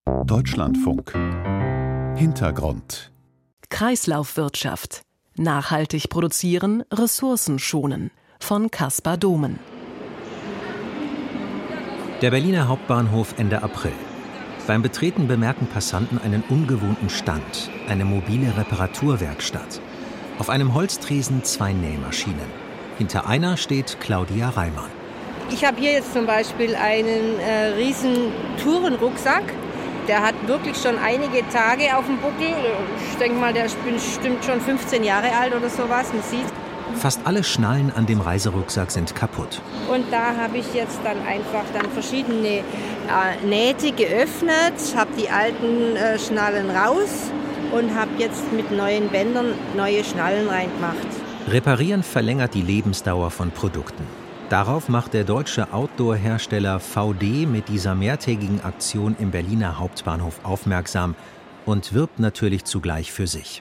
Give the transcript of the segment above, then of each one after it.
Deutschlandfunk. Hintergrund. Kreislaufwirtschaft. Nachhaltig produzieren, Ressourcen schonen. Von Caspar Domen. Der Berliner Hauptbahnhof Ende April. Beim Betreten bemerken Passanten einen ungewohnten Stand, eine mobile Reparaturwerkstatt. Auf einem Holztresen 2 Nähmaschinen. Hinter einer steht Claudia Reimann. Ich habe hier jetzt zum Beispiel einen riesen Tourenrucksack. Der hat wirklich schon einige Tage auf dem Buckel. Ich denke mal, der ist bestimmt schon 15 Jahre alt oder sowas. Man sieht. Fast alle Schnallen an dem Reiserucksack sind kaputt. Und da habe ich jetzt dann einfach verschiedene Nähte geöffnet, habe die alten Schnallen raus und habe jetzt mit neuen Bändern neue Schnallen reingemacht. Reparieren verlängert die Lebensdauer von Produkten. Darauf macht der deutsche Outdoor-Hersteller VD mit dieser mehrtägigen Aktion im Berliner Hauptbahnhof aufmerksam und wirbt natürlich zugleich für sich.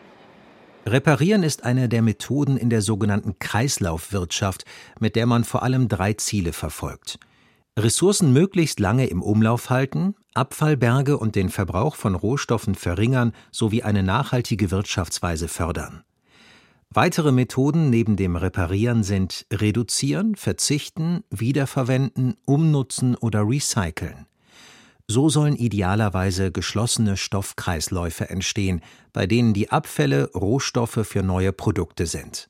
Reparieren ist eine der Methoden in der sogenannten Kreislaufwirtschaft, mit der man vor allem 3 Ziele verfolgt. Ressourcen möglichst lange im Umlauf halten, Abfallberge und den Verbrauch von Rohstoffen verringern sowie eine nachhaltige Wirtschaftsweise fördern. Weitere Methoden neben dem Reparieren sind Reduzieren, Verzichten, Wiederverwenden, Umnutzen oder Recyceln. So sollen idealerweise geschlossene Stoffkreisläufe entstehen, bei denen die Abfälle Rohstoffe für neue Produkte sind.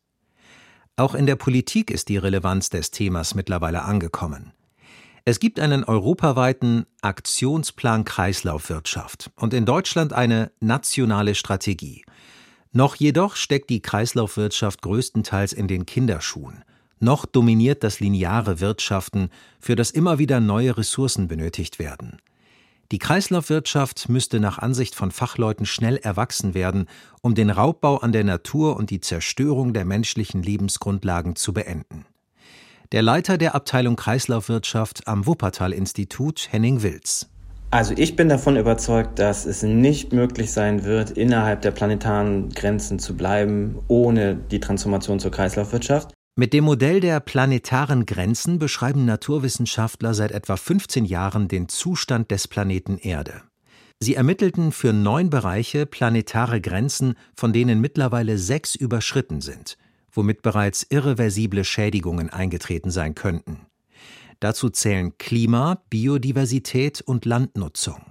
Auch in der Politik ist die Relevanz des Themas mittlerweile angekommen. Es gibt einen europaweiten Aktionsplan Kreislaufwirtschaft und in Deutschland eine nationale Strategie. Noch jedoch steckt die Kreislaufwirtschaft größtenteils in den Kinderschuhen. Noch dominiert das lineare Wirtschaften, für das immer wieder neue Ressourcen benötigt werden. Die Kreislaufwirtschaft müsste nach Ansicht von Fachleuten schnell erwachsen werden, um den Raubbau an der Natur und die Zerstörung der menschlichen Lebensgrundlagen zu beenden. Der Leiter der Abteilung Kreislaufwirtschaft am Wuppertal-Institut, Henning Wilz. Also ich bin davon überzeugt, dass es nicht möglich sein wird, innerhalb der planetaren Grenzen zu bleiben, ohne die Transformation zur Kreislaufwirtschaft. Mit dem Modell der planetaren Grenzen beschreiben Naturwissenschaftler seit etwa 15 Jahren den Zustand des Planeten Erde. Sie ermittelten für 9 Bereiche planetare Grenzen, von denen mittlerweile 6 überschritten sind, womit bereits irreversible Schädigungen eingetreten sein könnten. Dazu zählen Klima, Biodiversität und Landnutzung.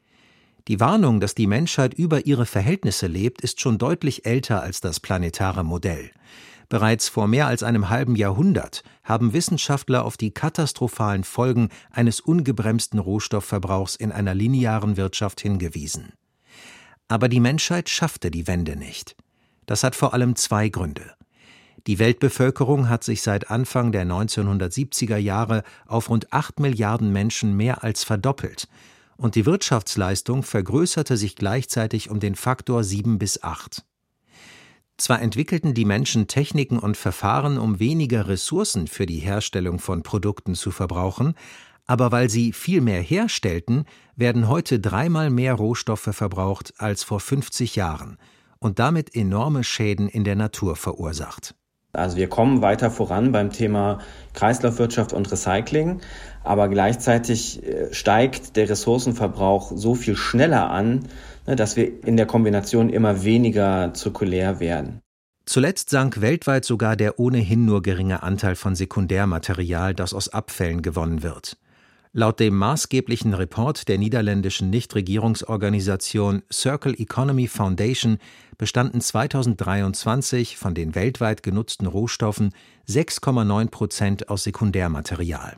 Die Warnung, dass die Menschheit über ihre Verhältnisse lebt, ist schon deutlich älter als das planetare Modell. Bereits vor mehr als einem halben Jahrhundert haben Wissenschaftler auf die katastrophalen Folgen eines ungebremsten Rohstoffverbrauchs in einer linearen Wirtschaft hingewiesen. Aber die Menschheit schaffte die Wende nicht. Das hat vor allem 2 Gründe. Die Weltbevölkerung hat sich seit Anfang der 1970er Jahre auf rund 8 Milliarden Menschen mehr als verdoppelt und die Wirtschaftsleistung vergrößerte sich gleichzeitig um den Faktor 7 bis 8. Zwar entwickelten die Menschen Techniken und Verfahren, um weniger Ressourcen für die Herstellung von Produkten zu verbrauchen, aber weil sie viel mehr herstellten, werden heute 3-mal mehr Rohstoffe verbraucht als vor 50 Jahren und damit enorme Schäden in der Natur verursacht. Also wir kommen weiter voran beim Thema Kreislaufwirtschaft und Recycling, aber gleichzeitig steigt der Ressourcenverbrauch so viel schneller an, dass wir in der Kombination immer weniger zirkulär werden. Zuletzt sank weltweit sogar der ohnehin nur geringe Anteil von Sekundärmaterial, das aus Abfällen gewonnen wird. Laut dem maßgeblichen Report der niederländischen Nichtregierungsorganisation Circle Economy Foundation bestanden 2023 von den weltweit genutzten Rohstoffen 6,9% aus Sekundärmaterial.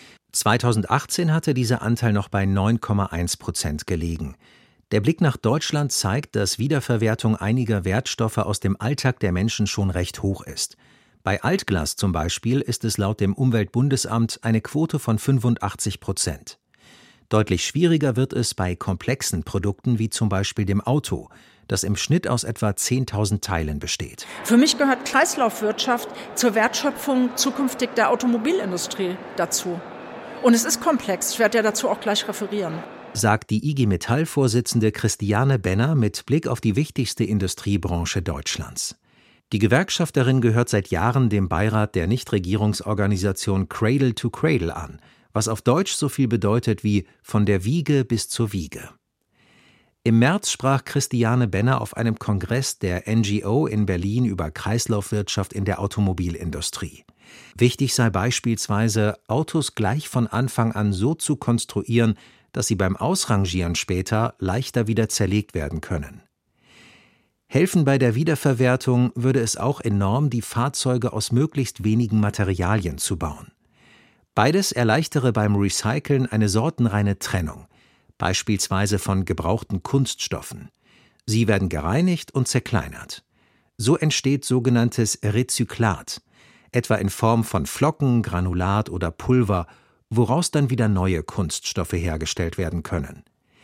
2018 hatte dieser Anteil noch bei 9,1% gelegen. Der Blick nach Deutschland zeigt, dass Wiederverwertung einiger Wertstoffe aus dem Alltag der Menschen schon recht hoch ist. Bei Altglas zum Beispiel ist es laut dem Umweltbundesamt eine Quote von 85%. Deutlich schwieriger wird es bei komplexen Produkten wie zum Beispiel dem Auto, das im Schnitt aus etwa 10.000 Teilen besteht. Für mich gehört Kreislaufwirtschaft zur Wertschöpfung zukünftig der Automobilindustrie dazu. Und es ist komplex, ich werde ja dazu auch gleich referieren. Sagt die IG Metall-Vorsitzende Christiane Benner mit Blick auf die wichtigste Industriebranche Deutschlands. Die Gewerkschafterin gehört seit Jahren dem Beirat der Nichtregierungsorganisation Cradle to Cradle an, was auf Deutsch so viel bedeutet wie von der Wiege bis zur Wiege. Im März sprach Christiane Benner auf einem Kongress der NGO in Berlin über Kreislaufwirtschaft in der Automobilindustrie. Wichtig sei beispielsweise, Autos gleich von Anfang an so zu konstruieren, dass sie beim Ausrangieren später leichter wieder zerlegt werden können. Helfen bei der Wiederverwertung würde es auch enorm, die Fahrzeuge aus möglichst wenigen Materialien zu bauen. Beides erleichtere beim Recyceln eine sortenreine Trennung, beispielsweise von gebrauchten Kunststoffen. Sie werden gereinigt und zerkleinert. So entsteht sogenanntes Rezyklat, etwa in Form von Flocken, Granulat oder Pulver, woraus dann wieder neue Kunststoffe hergestellt werden können.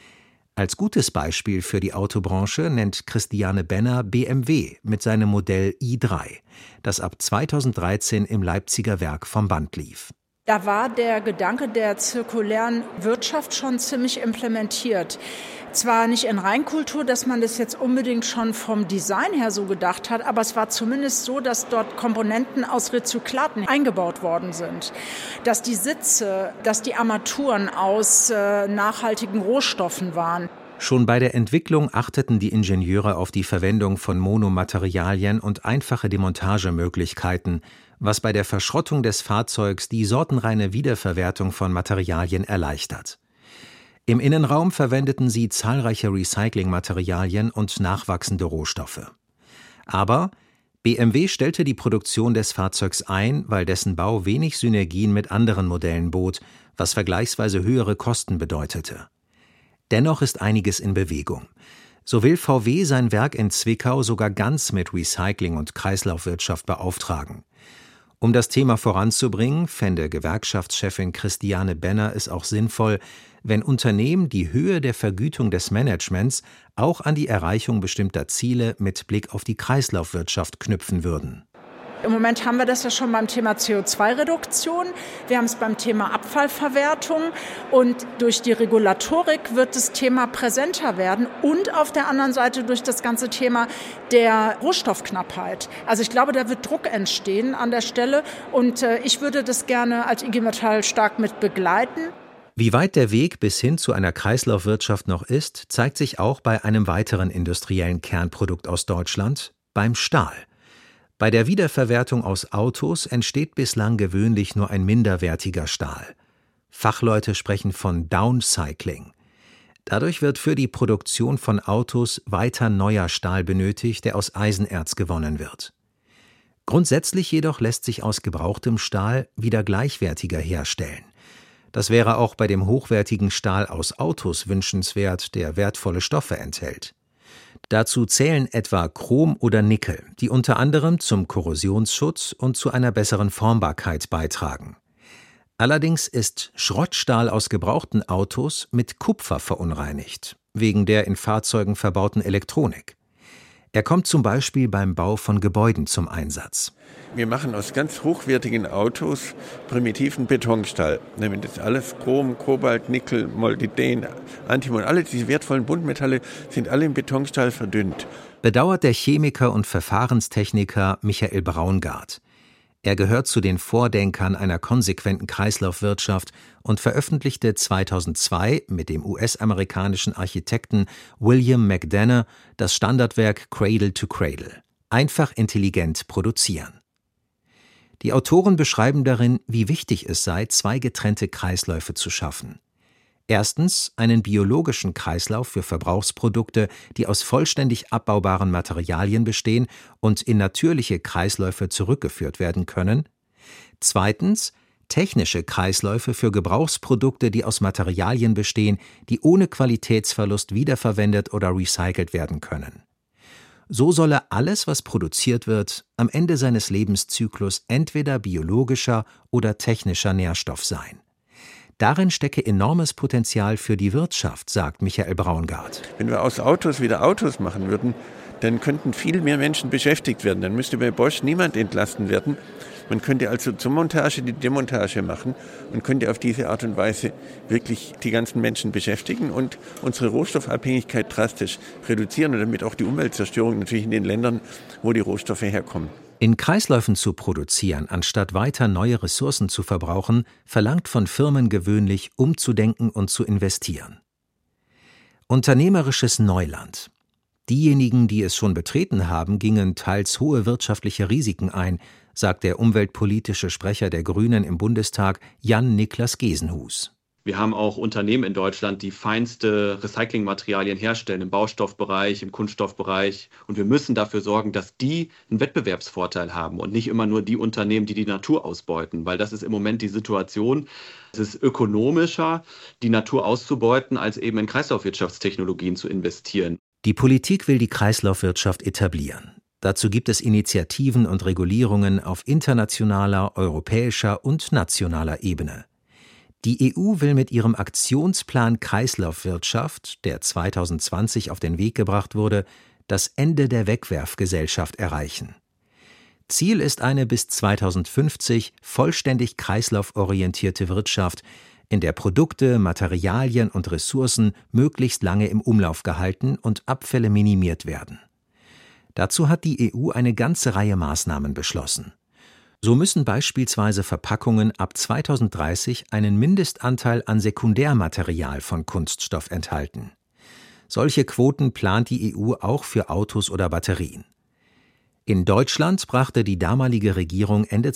Als gutes Beispiel für die Autobranche nennt Christiane Benner BMW mit seinem Modell i3, das ab 2013 im Leipziger Werk vom Band lief. Da war der Gedanke der zirkulären Wirtschaft schon ziemlich implementiert. Zwar nicht in Reinkultur, dass man das jetzt unbedingt schon vom Design her so gedacht hat, aber es war zumindest so, dass dort Komponenten aus Rezyklaten eingebaut worden sind. Dass die Sitze, dass die Armaturen aus nachhaltigen Rohstoffen waren. Schon bei der Entwicklung achteten die Ingenieure auf die Verwendung von Monomaterialien und einfache Demontagemöglichkeiten, was bei der Verschrottung des Fahrzeugs die sortenreine Wiederverwertung von Materialien erleichtert. Im Innenraum verwendeten sie zahlreiche Recyclingmaterialien und nachwachsende Rohstoffe. Aber BMW stellte die Produktion des Fahrzeugs ein, weil dessen Bau wenig Synergien mit anderen Modellen bot, was vergleichsweise höhere Kosten bedeutete. Dennoch ist einiges in Bewegung. So will VW sein Werk in Zwickau sogar ganz mit Recycling und Kreislaufwirtschaft beauftragen. Um das Thema voranzubringen, fände Gewerkschaftschefin Christiane Benner es auch sinnvoll, wenn Unternehmen die Höhe der Vergütung des Managements auch an die Erreichung bestimmter Ziele mit Blick auf die Kreislaufwirtschaft knüpfen würden. Im Moment haben wir das ja schon beim Thema CO2-Reduktion, wir haben es beim Thema Abfallverwertung und durch die Regulatorik wird das Thema präsenter werden und auf der anderen Seite durch das ganze Thema der Rohstoffknappheit. Also ich glaube, da wird Druck entstehen an der Stelle und ich würde das gerne als IG Metall stark mit begleiten. Wie weit der Weg bis hin zu einer Kreislaufwirtschaft noch ist, zeigt sich auch bei einem weiteren industriellen Kernprodukt aus Deutschland, beim Stahl. Bei der Wiederverwertung aus Autos entsteht bislang gewöhnlich nur ein minderwertiger Stahl. Fachleute sprechen von Downcycling. Dadurch wird für die Produktion von Autos weiter neuer Stahl benötigt, der aus Eisenerz gewonnen wird. Grundsätzlich jedoch lässt sich aus gebrauchtem Stahl wieder gleichwertiger herstellen. Das wäre auch bei dem hochwertigen Stahl aus Autos wünschenswert, der wertvolle Stoffe enthält. Dazu zählen etwa Chrom oder Nickel, die unter anderem zum Korrosionsschutz und zu einer besseren Formbarkeit beitragen. Allerdings ist Schrottstahl aus gebrauchten Autos mit Kupfer verunreinigt, wegen der in Fahrzeugen verbauten Elektronik. Er kommt zum Beispiel beim Bau von Gebäuden zum Einsatz. Wir machen aus ganz hochwertigen Autos primitiven Betonstahl. Nämlich das alles Chrom, Kobalt, Nickel, Molybden, Antimon, alle diese wertvollen Buntmetalle sind alle im Betonstahl verdünnt. Bedauert der Chemiker und Verfahrenstechniker Michael Braungart. Er gehört zu den Vordenkern einer konsequenten Kreislaufwirtschaft und veröffentlichte 2002 mit dem US-amerikanischen Architekten William McDonough das Standardwerk Cradle to Cradle. Einfach intelligent produzieren. Die Autoren beschreiben darin, wie wichtig es sei, zwei getrennte Kreisläufe zu schaffen. Erstens einen biologischen Kreislauf für Verbrauchsprodukte, die aus vollständig abbaubaren Materialien bestehen und in natürliche Kreisläufe zurückgeführt werden können. Zweitens technische Kreisläufe für Gebrauchsprodukte, die aus Materialien bestehen, die ohne Qualitätsverlust wiederverwendet oder recycelt werden können. So solle alles, was produziert wird, am Ende seines Lebenszyklus entweder biologischer oder technischer Nährstoff sein. Darin stecke enormes Potenzial für die Wirtschaft, sagt Michael Braungart. Wenn wir aus Autos wieder Autos machen würden, dann könnten viel mehr Menschen beschäftigt werden. Dann müsste bei Bosch niemand entlassen werden. Man könnte also zur Montage die Demontage machen und könnte auf diese Art und Weise wirklich die ganzen Menschen beschäftigen und unsere Rohstoffabhängigkeit drastisch reduzieren und damit auch die Umweltzerstörung natürlich in den Ländern, wo die Rohstoffe herkommen. In Kreisläufen zu produzieren, anstatt weiter neue Ressourcen zu verbrauchen, verlangt von Firmen gewöhnlich, umzudenken und zu investieren. Unternehmerisches Neuland. Diejenigen, die es schon betreten haben, gingen teils hohe wirtschaftliche Risiken ein, sagt der umweltpolitische Sprecher der Grünen im Bundestag, Jan-Niklas Gesenhus. Wir haben auch Unternehmen in Deutschland, die feinste Recyclingmaterialien herstellen, im Baustoffbereich, im Kunststoffbereich. Und wir müssen dafür sorgen, dass die einen Wettbewerbsvorteil haben und nicht immer nur die Unternehmen, die die Natur ausbeuten. Weil das ist im Moment die Situation. Es ist ökonomischer, die Natur auszubeuten, als eben in Kreislaufwirtschaftstechnologien zu investieren. Die Politik will die Kreislaufwirtschaft etablieren. Dazu gibt es Initiativen und Regulierungen auf internationaler, europäischer und nationaler Ebene. Die EU will mit ihrem Aktionsplan Kreislaufwirtschaft, der 2020 auf den Weg gebracht wurde, das Ende der Wegwerfgesellschaft erreichen. Ziel ist eine bis 2050 vollständig kreislauforientierte Wirtschaft, in der Produkte, Materialien und Ressourcen möglichst lange im Umlauf gehalten und Abfälle minimiert werden. Dazu hat die EU eine ganze Reihe Maßnahmen beschlossen. So müssen beispielsweise Verpackungen ab 2030 einen Mindestanteil an Sekundärmaterial von Kunststoff enthalten. Solche Quoten plant die EU auch für Autos oder Batterien. In Deutschland brachte die damalige Regierung Ende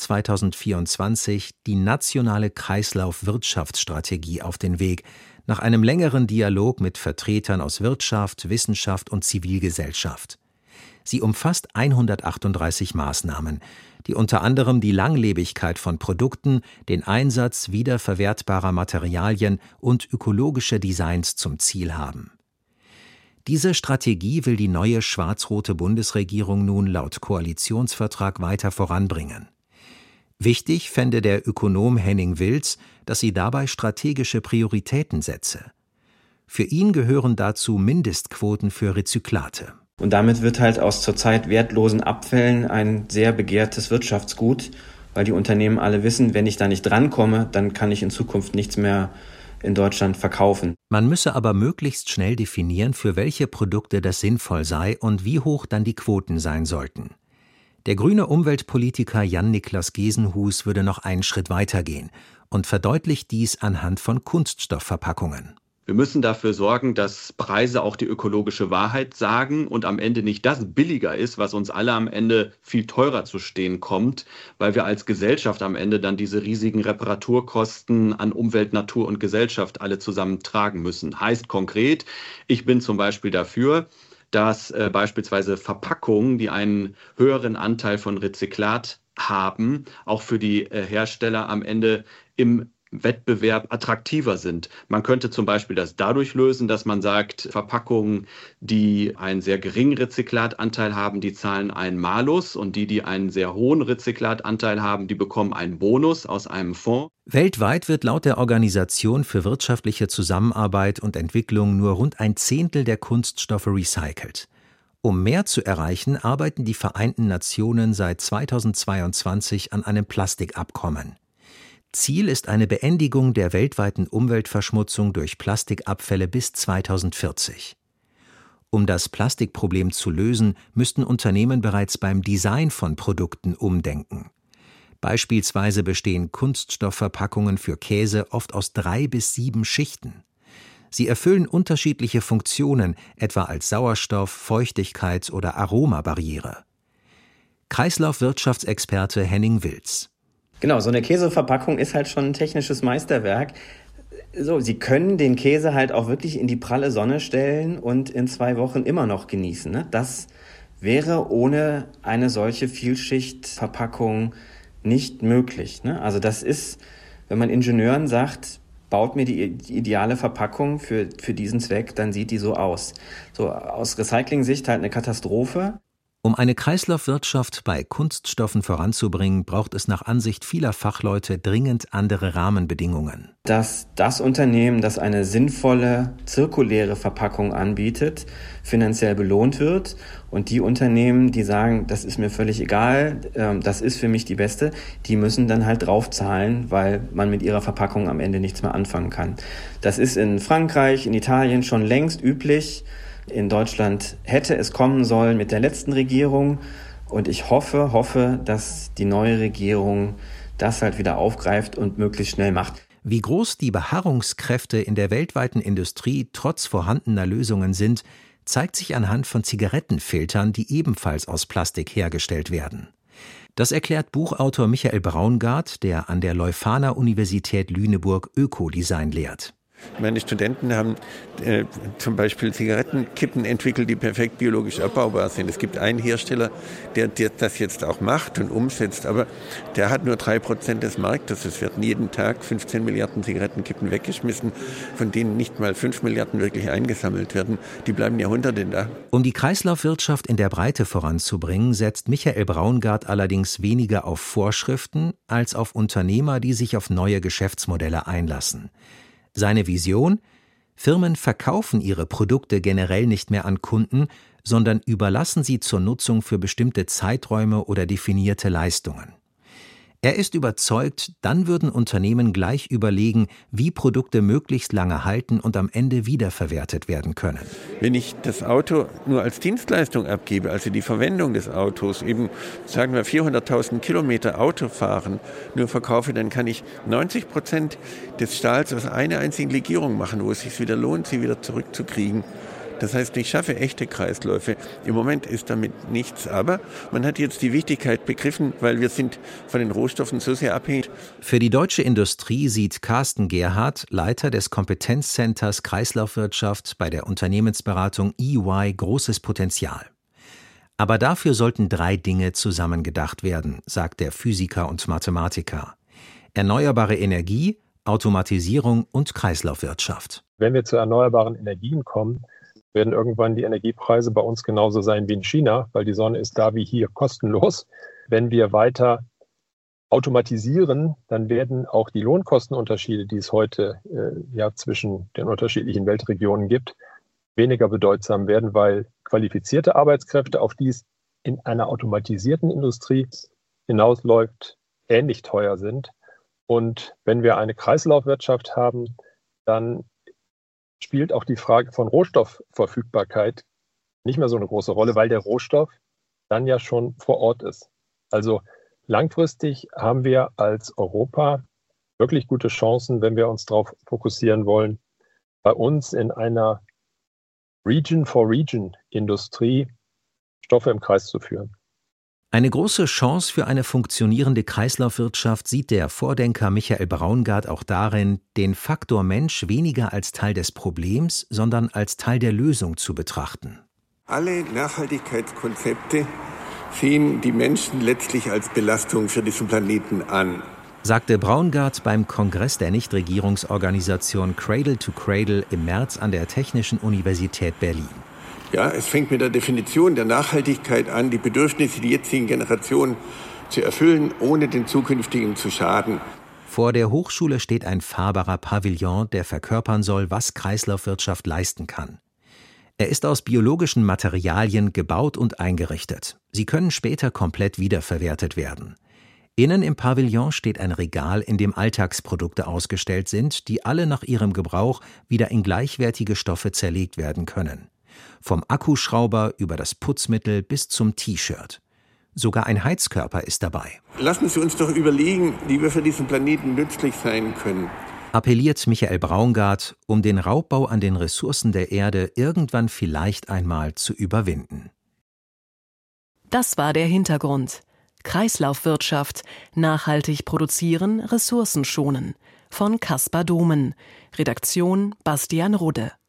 2024 die nationale Kreislaufwirtschaftsstrategie auf den Weg, nach einem längeren Dialog mit Vertretern aus Wirtschaft, Wissenschaft und Zivilgesellschaft. Sie umfasst 138 Maßnahmen, die unter anderem die Langlebigkeit von Produkten, den Einsatz wiederverwertbarer Materialien und ökologische Designs zum Ziel haben. Diese Strategie will die neue schwarz-rote Bundesregierung nun laut Koalitionsvertrag weiter voranbringen. Wichtig fände der Ökonom Henning Wilz, dass sie dabei strategische Prioritäten setze. Für ihn gehören dazu Mindestquoten für Rezyklate. Und damit wird halt aus zurzeit wertlosen Abfällen ein sehr begehrtes Wirtschaftsgut, weil die Unternehmen alle wissen, wenn ich da nicht drankomme, dann kann ich in Zukunft nichts mehr in Deutschland verkaufen. Man müsse aber möglichst schnell definieren, für welche Produkte das sinnvoll sei und wie hoch dann die Quoten sein sollten. Der grüne Umweltpolitiker Jan-Niklas Gesenhus würde noch einen Schritt weitergehen und verdeutlicht dies anhand von Kunststoffverpackungen. Wir müssen dafür sorgen, dass Preise auch die ökologische Wahrheit sagen und am Ende nicht das billiger ist, was uns alle am Ende viel teurer zu stehen kommt, weil wir als Gesellschaft am Ende dann diese riesigen Reparaturkosten an Umwelt, Natur und Gesellschaft alle zusammen tragen müssen. Heißt konkret, ich bin zum Beispiel dafür, dass beispielsweise Verpackungen, die einen höheren Anteil von Rezyklat haben, auch für die Hersteller am Ende im Wettbewerb attraktiver sind. Man könnte zum Beispiel das dadurch lösen, dass man sagt, Verpackungen, die einen sehr geringen Rezyklatanteil haben, die zahlen einen Malus und die einen sehr hohen Rezyklatanteil haben, die bekommen einen Bonus aus einem Fonds. Weltweit wird laut der Organisation für wirtschaftliche Zusammenarbeit und Entwicklung nur rund 1/10 der Kunststoffe recycelt. Um mehr zu erreichen, arbeiten die Vereinten Nationen seit 2022 an einem Plastikabkommen. Ziel ist eine Beendigung der weltweiten Umweltverschmutzung durch Plastikabfälle bis 2040. Um das Plastikproblem zu lösen, müssten Unternehmen bereits beim Design von Produkten umdenken. Beispielsweise bestehen Kunststoffverpackungen für Käse oft aus 3 bis 7 Schichten. Sie erfüllen unterschiedliche Funktionen, etwa als Sauerstoff-, Feuchtigkeits- oder Aromabarriere. Kreislaufwirtschaftsexperte Henning Wilz. Genau, so eine Käseverpackung ist halt schon ein technisches Meisterwerk. So, Sie können den Käse halt auch wirklich in die pralle Sonne stellen und in 2 Wochen immer noch genießen, ne? Das wäre ohne eine solche Vielschichtverpackung nicht möglich, ne? Also das ist, wenn man Ingenieuren sagt, baut mir die ideale Verpackung für diesen Zweck, dann sieht die so aus. So aus Recycling-Sicht halt eine Katastrophe. Um eine Kreislaufwirtschaft bei Kunststoffen voranzubringen, braucht es nach Ansicht vieler Fachleute dringend andere Rahmenbedingungen. Dass das Unternehmen, das eine sinnvolle, zirkuläre Verpackung anbietet, finanziell belohnt wird und die Unternehmen, die sagen, das ist mir völlig egal, das ist für mich die beste, die müssen dann halt draufzahlen, weil man mit ihrer Verpackung am Ende nichts mehr anfangen kann. Das ist in Frankreich, in Italien schon längst üblich. In Deutschland hätte es kommen sollen mit der letzten Regierung Und ich hoffe, dass die neue Regierung das halt wieder aufgreift und möglichst schnell macht. Wie groß die Beharrungskräfte in der weltweiten Industrie trotz vorhandener Lösungen sind, zeigt sich anhand von Zigarettenfiltern, die ebenfalls aus Plastik hergestellt werden. Das erklärt Buchautor Michael Braungart, der an der Leuphana-Universität Lüneburg Ökodesign lehrt. Meine Studenten haben zum Beispiel Zigarettenkippen entwickelt, die perfekt biologisch abbaubar sind. Es gibt einen Hersteller, der das jetzt auch macht und umsetzt, aber der hat nur 3% des Marktes. Es werden jeden Tag 15 Milliarden Zigarettenkippen weggeschmissen, von denen nicht mal 5 Milliarden wirklich eingesammelt werden. Die bleiben Jahrhunderte da. Um die Kreislaufwirtschaft in der Breite voranzubringen, setzt Michael Braungart allerdings weniger auf Vorschriften als auf Unternehmer, die sich auf neue Geschäftsmodelle einlassen. Seine Vision: Firmen verkaufen ihre Produkte generell nicht mehr an Kunden, sondern überlassen sie zur Nutzung für bestimmte Zeiträume oder definierte Leistungen. Er ist überzeugt, dann würden Unternehmen gleich überlegen, wie Produkte möglichst lange halten und am Ende wiederverwertet werden können. Wenn ich das Auto nur als Dienstleistung abgebe, also die Verwendung des Autos, eben sagen wir 400.000 Kilometer Auto fahren, nur verkaufe, dann kann ich 90% des Stahls aus einer einzigen Legierung machen, wo es sich wieder lohnt, sie wieder zurückzukriegen. Das heißt, ich schaffe echte Kreisläufe. Im Moment ist damit nichts, aber man hat jetzt die Wichtigkeit begriffen, weil wir sind von den Rohstoffen so sehr abhängig. Für die deutsche Industrie sieht Carsten Gerhardt, Leiter des Kompetenzcenters Kreislaufwirtschaft bei der Unternehmensberatung EY, großes Potenzial. Aber dafür sollten 3 Dinge zusammengedacht werden, sagt der Physiker und Mathematiker: erneuerbare Energie, Automatisierung und Kreislaufwirtschaft. Wenn wir zu erneuerbaren Energien kommen, werden irgendwann die Energiepreise bei uns genauso sein wie in China, weil die Sonne ist da wie hier kostenlos. Wenn wir weiter automatisieren, dann werden auch die Lohnkostenunterschiede, die es heute zwischen den unterschiedlichen Weltregionen gibt, weniger bedeutsam werden, weil qualifizierte Arbeitskräfte, auf die es in einer automatisierten Industrie hinausläuft, ähnlich teuer sind. Und wenn wir eine Kreislaufwirtschaft haben, dann spielt auch die Frage von Rohstoffverfügbarkeit nicht mehr so eine große Rolle, weil der Rohstoff dann ja schon vor Ort ist. Also langfristig haben wir als Europa wirklich gute Chancen, wenn wir uns darauf fokussieren wollen, bei uns in einer Region-for-Region-Industrie Stoffe im Kreis zu führen. Eine große Chance für eine funktionierende Kreislaufwirtschaft sieht der Vordenker Michael Braungart auch darin, den Faktor Mensch weniger als Teil des Problems, sondern als Teil der Lösung zu betrachten. Alle Nachhaltigkeitskonzepte sehen die Menschen letztlich als Belastung für diesen Planeten an, sagte Braungart beim Kongress der Nichtregierungsorganisation Cradle to Cradle im März an der Technischen Universität Berlin. Ja, es fängt mit der Definition der Nachhaltigkeit an, die Bedürfnisse der jetzigen Generation zu erfüllen, ohne den zukünftigen zu schaden. Vor der Hochschule steht ein fahrbarer Pavillon, der verkörpern soll, was Kreislaufwirtschaft leisten kann. Er ist aus biologischen Materialien gebaut und eingerichtet. Sie können später komplett wiederverwertet werden. Innen im Pavillon steht ein Regal, in dem Alltagsprodukte ausgestellt sind, die alle nach ihrem Gebrauch wieder in gleichwertige Stoffe zerlegt werden können. Vom Akkuschrauber über das Putzmittel bis zum T-Shirt. Sogar ein Heizkörper ist dabei. Lassen Sie uns doch überlegen, wie wir für diesen Planeten nützlich sein können. Appelliert Michael Braungart, um den Raubbau an den Ressourcen der Erde irgendwann vielleicht einmal zu überwinden. Das war der Hintergrund. Kreislaufwirtschaft. Nachhaltig produzieren, Ressourcen schonen. Von Caspar Domen. Redaktion Bastian Rudde.